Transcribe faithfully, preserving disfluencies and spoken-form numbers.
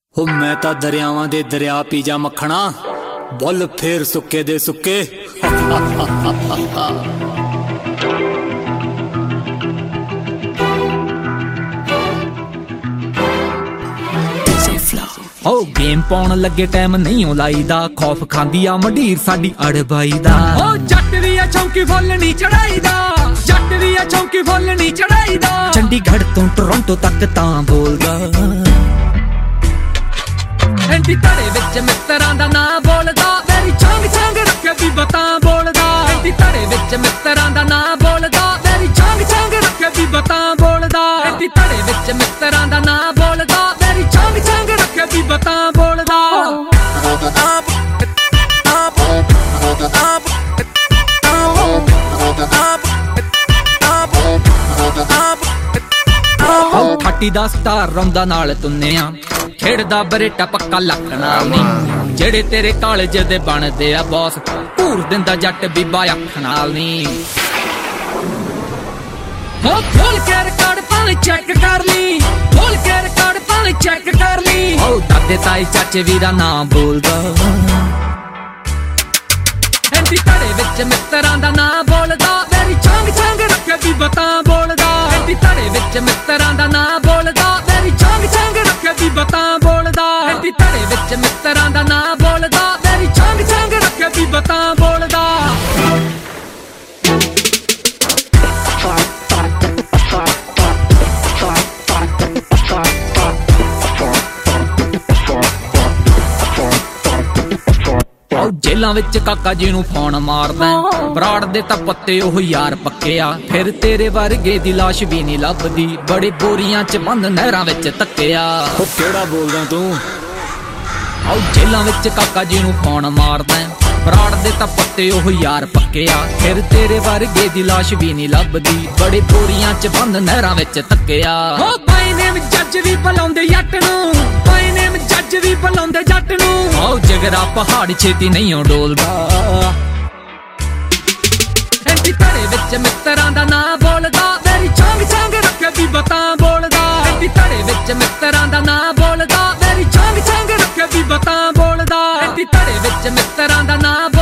हो मैं तां दरियावां दे दरिया पी जा मखना, बुल फेर सुक्के दे सुक्के। ओ गेम पाउण लगे टाइम नहीं लाईदा, खौफ खांदी आ मंडीर साडी अड़बाई दा। ओ जट वी आ चौंकी फुल नहीं चढ़ाईदा, जट वी आ चौंकी फुल नहीं चढ़ाईदा। चंडीगढ़ तो टोरंटो तक तां बोलदा, एंटी तड़े विच मित्तरां दा नां बोलदा, मेरी छंग छंग रखे भी बता बोलदा। एंटी तड़े विच मित्तरां दा नां बोलदा, मेरी छंग छंग रखे भी बता बोलदा। एंटी तड़े विच मित्तरां दा नां बोलदा, मेरी छंग छंग रखे भी बता बोलदा। थर्टी दा स्टार रौंदा नाल तुन्ने आ, खेड़दा बरेटा पक्का लखना नहीं। जेड़े तेरे कालेज दे बनदे आ बॉस, पूर दिंदा जट बीबा अख नाल नहीं। हो खोल के रिकॉर्ड पावे चेक कर ली, खोल के रिकॉर्ड पावे चेक कर ली। ओ दादे ताई चाचे वीरा ना बोलदा, एंटी तड़े विच मित्तरां दा ना बोलदा, मेरी छंग छंग रखे भी बता बोलदा। एंटी तड़े विच मित्तरां दा ना बोलदा, मेरी छंग छंग रखे भी बता बोलदा। एंटी तड़े विच मित्तरां दा ना बोलदा, मेरी छंग छंग रखे भी बता बोलदा। जेलां विच काका जी नूं फोन मारदा, बराड़ दे तां पत्ते ओह यार पक्के आ। फिर तेरे वर्गे दी लाश भी नहीं लभदी, बड़े बोरियां च बंद नहरां विच तक्किया। ओ केड़ा बोलदा तू? आओ जेलां विच काका जी नूं फोन मारदा, बराड़ दे तां पत्ते ओह यार पक्के आ। फिर तेरे वर्गे दी लाश भी नहीं लभदी, बड़े बोरियां च बंद नहरां विच तक्किया। ओ बाई नेम जज भी बुलाउंदे जट नूं, बाई नेम जज भी बुलाउंदे जट नूं। आओ जगरा पहाड़ छेती नहीं डोलदा, एंटी तड़े विच मित्तरां दा नां बोलदा, मेरी छंग छंग रखे भी बता बोलदा। एंटी तड़े विच मित्तरां दा नां बोलदा, मेरी छंग छंग रखे भी बता बोलदा। एंटी तड़े विच मित्तरां दा नां